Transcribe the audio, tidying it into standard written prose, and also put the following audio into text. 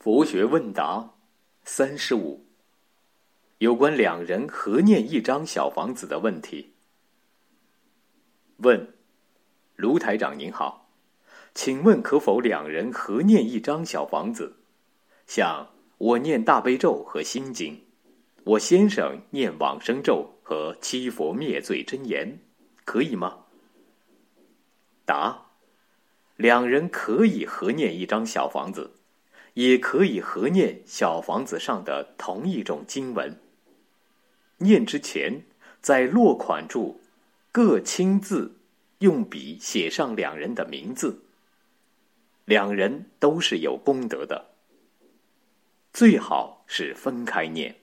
佛学问答35，有关两人合念一张小房子的问题。问：卢台长您好，请问可否两人合念一张小房子？像我念大悲咒和心经，我先生念往生咒和七佛灭罪真言，可以吗？答：两人可以合念一张小房子，也可以合念小房子上的同一种经文。念之前，在落款处各亲自用笔写上两人的名字，两人都是有功德的。最好是分开念。